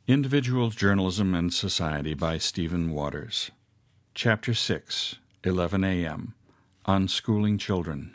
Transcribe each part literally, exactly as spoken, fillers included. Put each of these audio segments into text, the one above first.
Individual Journalism and Society by Stephen Waters. Chapter six, eleven a m Unschooling Children.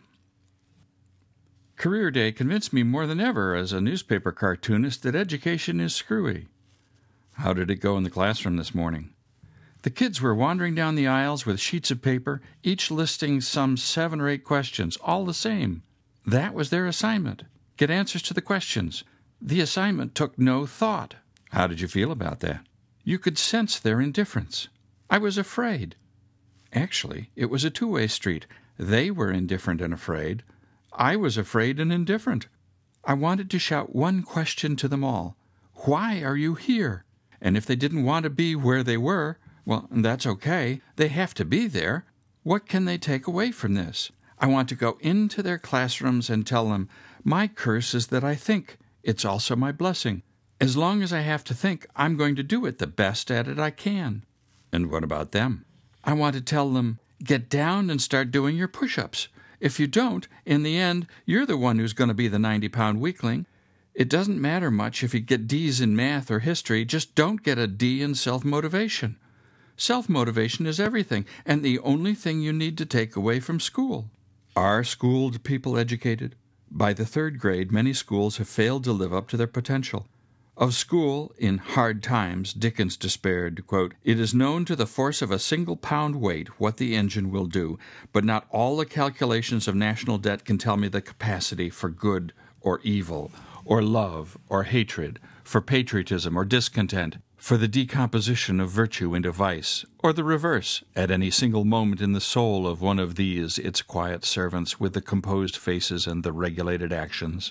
Career Day convinced me more than ever as a newspaper cartoonist that education is screwy. How did it go in the classroom this morning? The kids were wandering down the aisles with sheets of paper, each listing some seven or eight questions, all the same. That was their assignment. Get answers to the questions. The assignment took no thought. How did you feel about that? You could sense their indifference. I was afraid. Actually, it was a two-way street. They were indifferent and afraid. I was afraid and indifferent. I wanted to shout one question to them all. Why are you here? And if they didn't want to be where they were, well, that's okay. They have to be there. What can they take away from this? I want to go into their classrooms and tell them, my curse is that I think. It's also my blessing. As long as I have to think, I'm going to do it the best at it I can. And what about them? I want to tell them, get down and start doing your push-ups. If you don't, in the end, you're the one who's going to be the ninety-pound weakling. It doesn't matter much if you get D's in math or history, just don't get a D in self-motivation. Self-motivation is everything, and the only thing you need to take away from school. Are schooled people educated? By the third grade, many schools have failed to live up to their potential. Of school, in hard times, Dickens despaired, quote, "It is known to the force of a single pound weight what the engine will do, but not all the calculations of national debt can tell me the capacity for good or evil, or love or hatred, for patriotism or discontent, for the decomposition of virtue into vice, or the reverse, at any single moment in the soul of one of these its quiet servants with the composed faces and the regulated actions."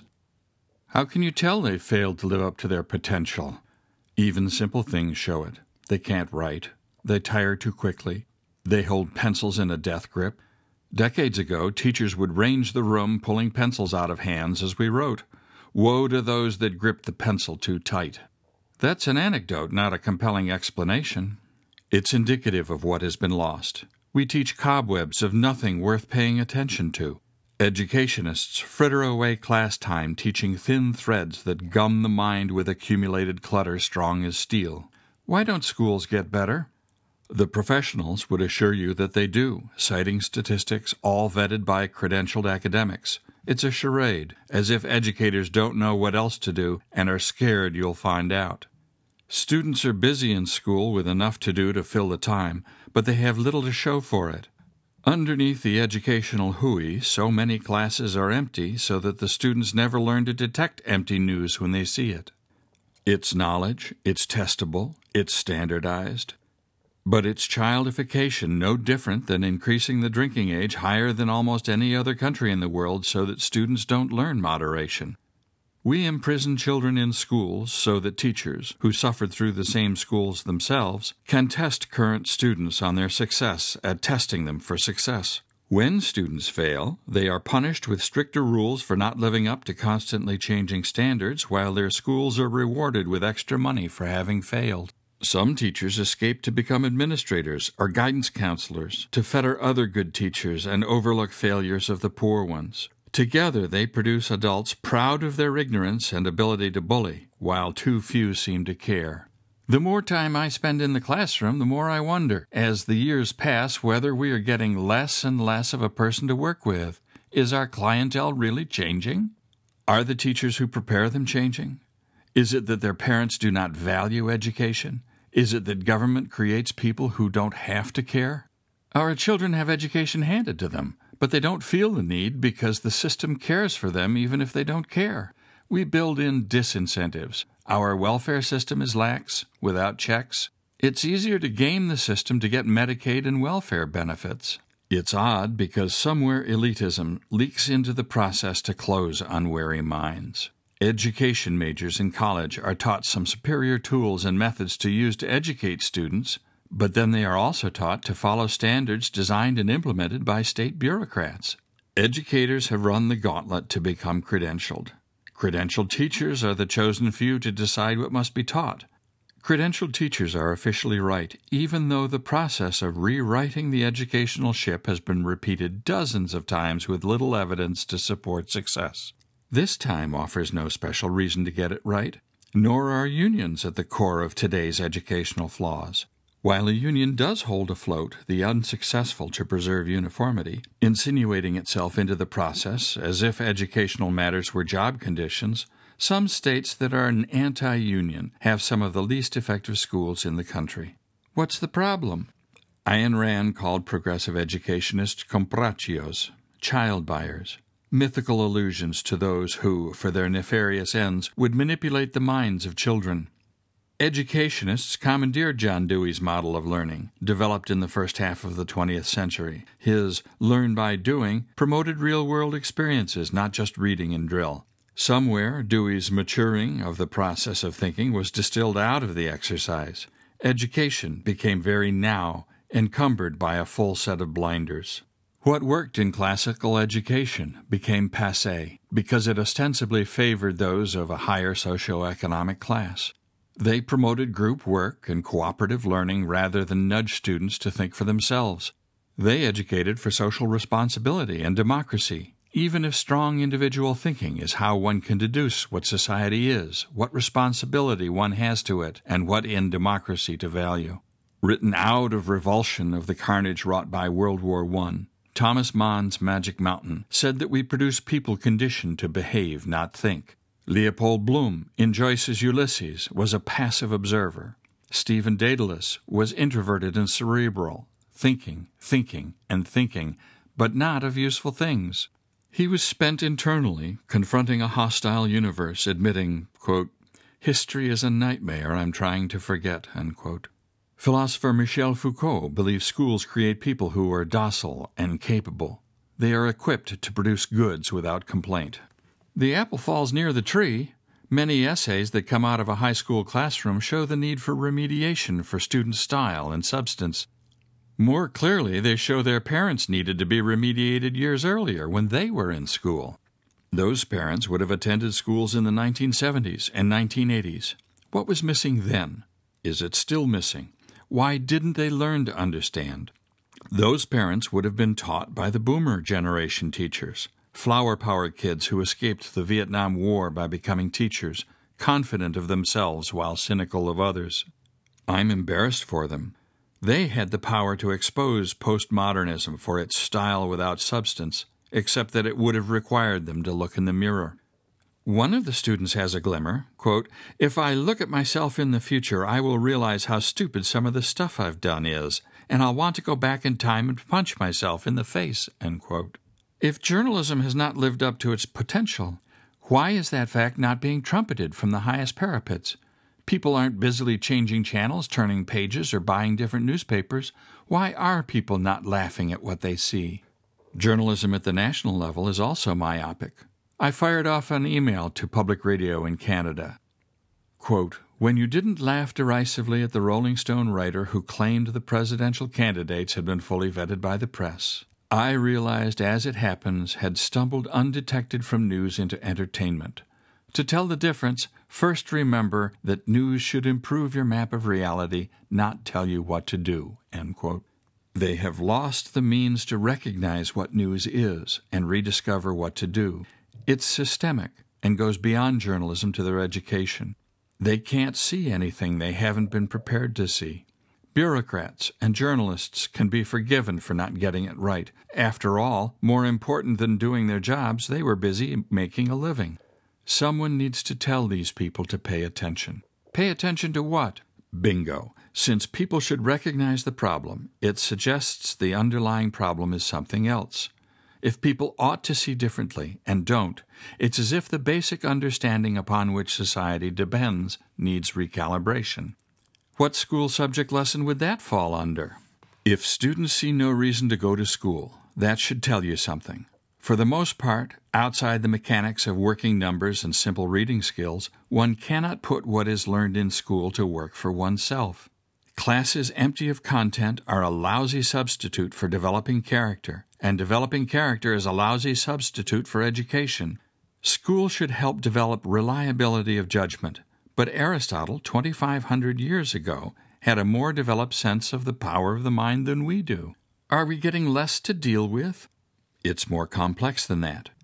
How can you tell they've failed to live up to their potential? Even simple things show it. They can't write. They tire too quickly. They hold pencils in a death grip. Decades ago, teachers would range the room pulling pencils out of hands as we wrote. Woe to those that grip the pencil too tight. That's an anecdote, not a compelling explanation. It's indicative of what has been lost. We teach cobwebs of nothing worth paying attention to. Educationists fritter away class time teaching thin threads that gum the mind with accumulated clutter strong as steel. Why don't schools get better? The professionals would assure you that they do, citing statistics all vetted by credentialed academics. It's a charade, as if educators don't know what else to do and are scared you'll find out. Students are busy in school with enough to do to fill the time, but they have little to show for it. Underneath the educational hooey, so many classes are empty so that the students never learn to detect empty news when they see it. It's knowledge, it's testable, it's standardized. But it's childification no different than increasing the drinking age higher than almost any other country in the world so that students don't learn moderation. We imprison children in schools so that teachers, who suffered through the same schools themselves, can test current students on their success at testing them for success. When students fail, they are punished with stricter rules for not living up to constantly changing standards, while their schools are rewarded with extra money for having failed. Some teachers escape to become administrators or guidance counselors, to fetter other good teachers and overlook failures of the poor ones. Together they produce adults proud of their ignorance and ability to bully, while too few seem to care. The more time I spend in the classroom, the more I wonder, as the years pass, whether we are getting less and less of a person to work with. Is our clientele really changing? Are the teachers who prepare them changing? Is it that their parents do not value education? Is it that government creates people who don't have to care? Our children have education handed to them, but they don't feel the need because the system cares for them even if they don't care. We build in disincentives. Our welfare system is lax, without checks. It's easier to game the system to get Medicaid and welfare benefits. It's odd because somewhere elitism leaks into the process to close unwary minds. Education majors in college are taught some superior tools and methods to use to educate students, but then they are also taught to follow standards designed and implemented by state bureaucrats. Educators have run the gauntlet to become credentialed. Credentialed teachers are the chosen few to decide what must be taught. Credentialed teachers are officially right, even though the process of rewriting the educational ship has been repeated dozens of times with little evidence to support success. This time offers no special reason to get it right. Nor are unions at the core of today's educational flaws. While a union does hold afloat the unsuccessful to preserve uniformity, insinuating itself into the process as if educational matters were job conditions, some states that are an anti-union have some of the least effective schools in the country. What's the problem? Ayn Rand called progressive educationists comprachos, child buyers, mythical allusions to those who, for their nefarious ends, would manipulate the minds of children. Educationists commandeered John Dewey's model of learning, developed in the first half of the twentieth century. His learn by doing promoted real-world experiences, not just reading and drill. Somewhere, Dewey's maturing of the process of thinking was distilled out of the exercise. Education became very now, encumbered by a full set of blinders. What worked in classical education became passé because it ostensibly favored those of a higher socioeconomic class. They promoted group work and cooperative learning rather than nudge students to think for themselves. They educated for social responsibility and democracy, even if strong individual thinking is how one can deduce what society is, what responsibility one has to it, and what in democracy to value. Written out of revulsion of the carnage wrought by World War One, Thomas Mann's Magic Mountain said that we produce people conditioned to behave, not think. Leopold Bloom, in Joyce's Ulysses, was a passive observer. Stephen Dedalus was introverted and cerebral, thinking, thinking, and thinking, but not of useful things. He was spent internally, confronting a hostile universe, admitting, quote, "History is a nightmare I'm trying to forget," unquote. Philosopher Michel Foucault believes schools create people who are docile and capable. They are equipped to produce goods without complaint. The apple falls near the tree. Many essays that come out of a high school classroom show the need for remediation for student style and substance. More clearly, they show their parents needed to be remediated years earlier when they were in school. Those parents would have attended schools in the nineteen seventies and nineteen eighties. What was missing then? Is it still missing? Why didn't they learn to understand? Those parents would have been taught by the boomer generation teachers. Flower-power kids who escaped the Vietnam War by becoming teachers, confident of themselves while cynical of others. I'm embarrassed for them. They had the power to expose postmodernism for its style without substance, except that it would have required them to look in the mirror. One of the students has a glimmer, quote, "If I look at myself in the future, I will realize how stupid some of the stuff I've done is, and I'll want to go back in time and punch myself in the face," end quote. If journalism has not lived up to its potential, why is that fact not being trumpeted from the highest parapets? People aren't busily changing channels, turning pages, or buying different newspapers. Why are people not laughing at what they see? Journalism at the national level is also myopic. I fired off an email to public radio in Canada. Quote, "When you didn't laugh derisively at the Rolling Stone writer who claimed the presidential candidates had been fully vetted by the press, I realized, as it happens, had stumbled undetected from news into entertainment. To tell the difference, first remember that news should improve your map of reality, not tell you what to do," end quote. They have lost the means to recognize what news is and rediscover what to do. It's systemic and goes beyond journalism to their education. They can't see anything they haven't been prepared to see. Bureaucrats and journalists can be forgiven for not getting it right. After all, more important than doing their jobs, they were busy making a living. Someone needs to tell these people to pay attention. Pay attention to what? Bingo. Since people should recognize the problem, it suggests the underlying problem is something else. If people ought to see differently and don't, it's as if the basic understanding upon which society depends needs recalibration. What school subject lesson would that fall under? If students see no reason to go to school, that should tell you something. For the most part, outside the mechanics of working numbers and simple reading skills, one cannot put what is learned in school to work for oneself. Classes empty of content are a lousy substitute for developing character, and developing character is a lousy substitute for education. School should help develop reliability of judgment. But Aristotle, twenty-five hundred years ago, had a more developed sense of the power of the mind than we do. Are we getting less to deal with? It's more complex than that.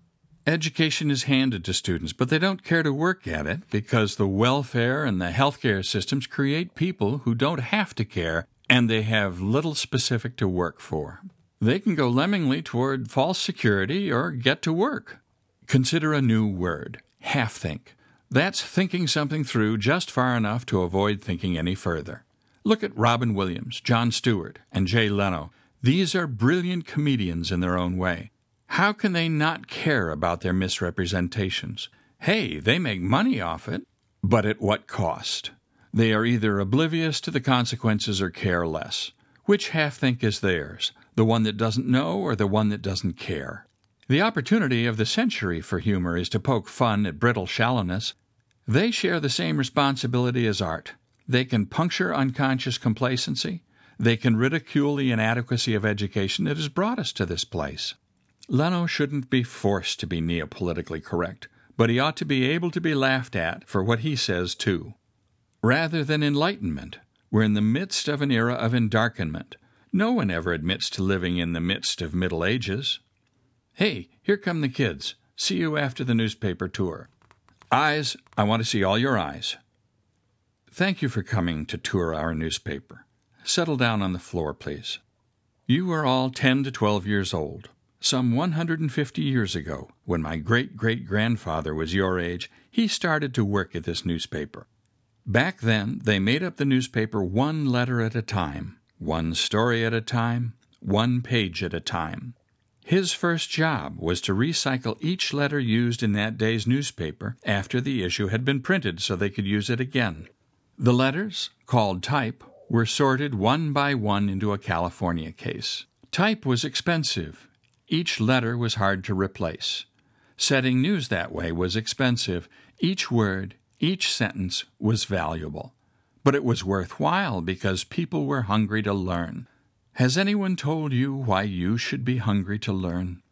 Education is handed to students, but they don't care to work at it because the welfare and the healthcare systems create people who don't have to care, and they have little specific to work for. They can go lemmingly toward false security or get to work. Consider a new word, half-think. That's thinking something through just far enough to avoid thinking any further. Look at Robin Williams, Jon Stewart, and Jay Leno. These are brilliant comedians in their own way. How can they not care about their misrepresentations? Hey, they make money off it, but at what cost? They are either oblivious to the consequences or care less. Which half-think is theirs, the one that doesn't know or the one that doesn't care? The opportunity of the century for humor is to poke fun at brittle shallowness. They share the same responsibility as art. They can puncture unconscious complacency. They can ridicule the inadequacy of education that has brought us to this place. Leno shouldn't be forced to be neopolitically correct, but he ought to be able to be laughed at for what he says, too. Rather than enlightenment, we're in the midst of an era of endarkenment. No one ever admits to living in the midst of Middle Ages. Hey, here come the kids. See you after the newspaper tour. Eyes, I want to see all your eyes. Thank you for coming to tour our newspaper. Settle down on the floor, please. You are all ten to twelve years old. Some one hundred fifty years ago, when my great-great-grandfather was your age, he started to work at this newspaper. Back then, they made up the newspaper one letter at a time, one story at a time, one page at a time. His first job was to recycle each letter used in that day's newspaper after the issue had been printed so they could use it again. The letters, called type, were sorted one by one into a California case. Type was expensive. Each letter was hard to replace. Setting news that way was expensive. Each word, each sentence was valuable. But it was worthwhile because people were hungry to learn. Has anyone told you why you should be hungry to learn?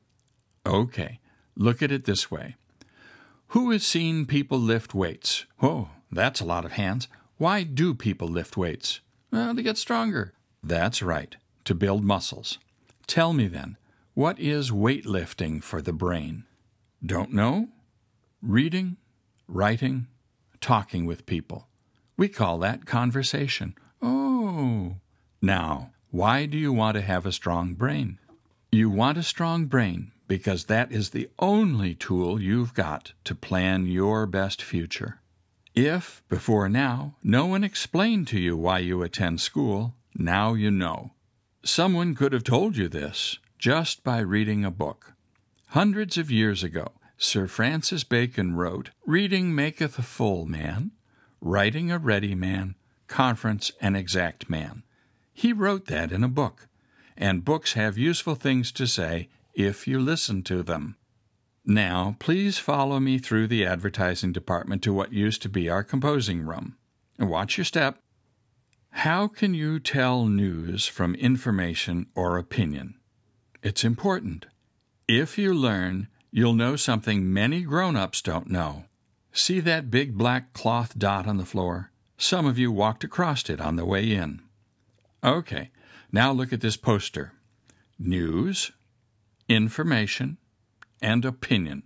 Okay, look at it this way. Who has seen people lift weights? Oh, that's a lot of hands. Why do people lift weights? Well, to get stronger. That's right, to build muscles. Tell me then, what is weightlifting for the brain? Don't know? Reading, writing, talking with people. We call that conversation. Oh. Now, why do you want to have a strong brain? You want a strong brain because that is the only tool you've got to plan your best future. If, before now, no one explained to you why you attend school, now you know. Someone could have told you this just by reading a book. Hundreds of years ago, Sir Francis Bacon wrote, "Reading maketh a full man, writing a ready man, conference an exact man." He wrote that in a book, and books have useful things to say if you listen to them. Now, please follow me through the advertising department to what used to be our composing room. Watch your step. How can you tell news from information or opinion? It's important. If you learn, you'll know something many grown-ups don't know. See that big black cloth dot on the floor? Some of you walked across it on the way in. Okay, now look at this poster. News, information, and opinion.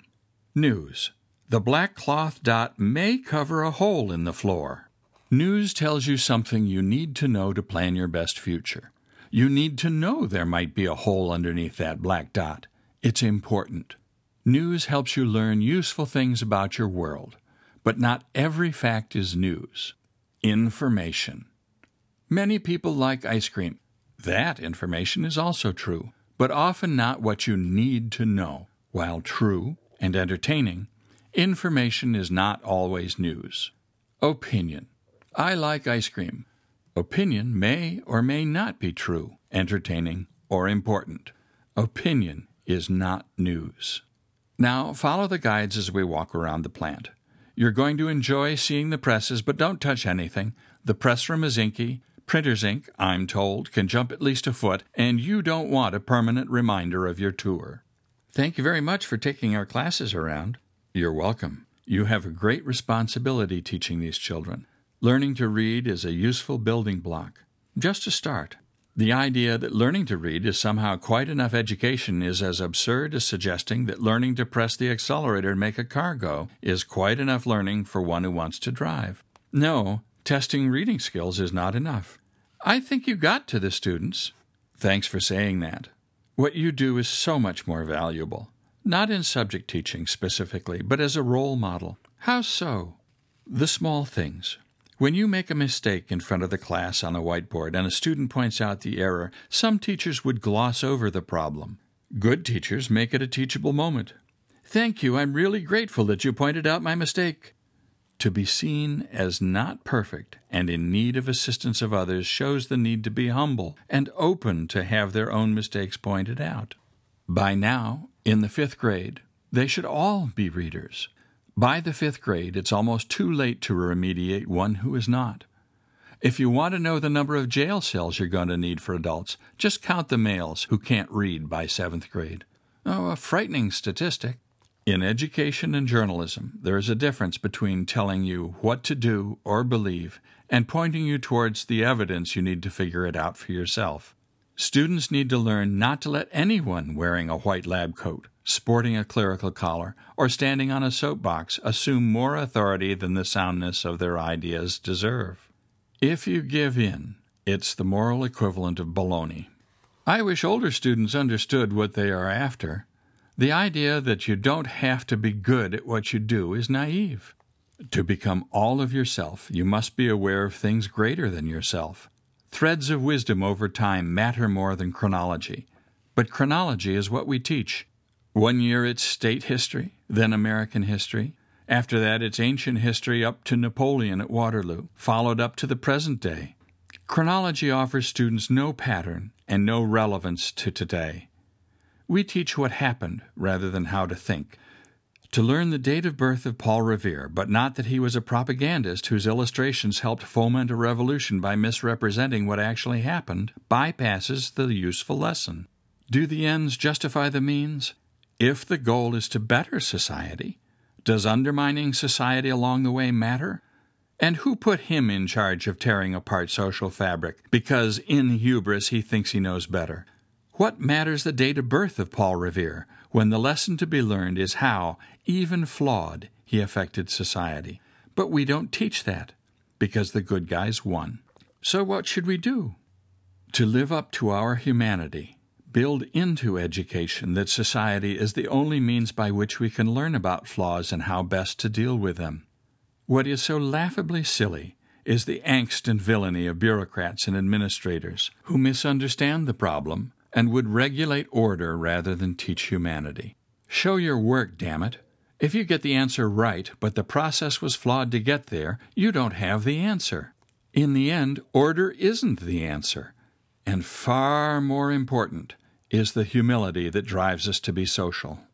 News. The black cloth dot may cover a hole in the floor. News tells you something you need to know to plan your best future. You need to know there might be a hole underneath that black dot. It's important. News helps you learn useful things about your world, but not every fact is news. Information. Many people like ice cream. That information is also true, but often not what you need to know. While true and entertaining, information is not always news. Opinion. I like ice cream. Opinion may or may not be true, entertaining, or important. Opinion is not news. Now, follow the guides as we walk around the plant. You're going to enjoy seeing the presses, but don't touch anything. The press room is inky. Printer's ink, I'm told, can jump at least a foot, and you don't want a permanent reminder of your tour. Thank you very much for taking our classes around. You're welcome. You have a great responsibility teaching these children. Learning to read is a useful building block. Just a start. The idea that learning to read is somehow quite enough education is as absurd as suggesting that learning to press the accelerator and make a car go is quite enough learning for one who wants to drive. No, testing reading skills is not enough. I think you got to the students. Thanks for saying that. What you do is so much more valuable, not in subject teaching specifically, but as a role model. How so? The small things. When you make a mistake in front of the class on a whiteboard and a student points out the error, some teachers would gloss over the problem. Good teachers make it a teachable moment. Thank you, I'm really grateful that you pointed out my mistake. To be seen as not perfect and in need of assistance of others shows the need to be humble and open to have their own mistakes pointed out. By now, in the fifth grade, they should all be readers. By the fifth grade, it's almost too late to remediate one who is not. If you want to know the number of jail cells you're going to need for adults, just count the males who can't read by seventh grade. Oh, a frightening statistic. In education and journalism, there is a difference between telling you what to do or believe and pointing you towards the evidence you need to figure it out for yourself. Students need to learn not to let anyone wearing a white lab coat, sporting a clerical collar, or standing on a soapbox assume more authority than the soundness of their ideas deserve. If you give in, it's the moral equivalent of baloney. I wish older students understood what they are after. The idea that you don't have to be good at what you do is naive. To become all of yourself, you must be aware of things greater than yourself. Threads of wisdom over time matter more than chronology. But chronology is what we teach. One year it's state history, then American history. After that it's ancient history up to Napoleon at Waterloo, followed up to the present day. Chronology offers students no pattern and no relevance to today. We teach what happened rather than how to think. To learn the date of birth of Paul Revere, but not that he was a propagandist whose illustrations helped foment a revolution by misrepresenting what actually happened, bypasses the useful lesson. Do the ends justify the means? If the goal is to better society, does undermining society along the way matter? And who put him in charge of tearing apart social fabric because in hubris he thinks he knows better? What matters the date of birth of Paul Revere when the lesson to be learned is how, even flawed, he affected society? But we don't teach that because the good guys won. So what should we do? To live up to our humanity, build into education that society is the only means by which we can learn about flaws and how best to deal with them. What is so laughably silly is the angst and villainy of bureaucrats and administrators who misunderstand the problem and would regulate order rather than teach humanity. Show your work, damn it. If you get the answer right, but the process was flawed to get there, you don't have the answer. In the end, order isn't the answer. And far more important is the humility that drives us to be social.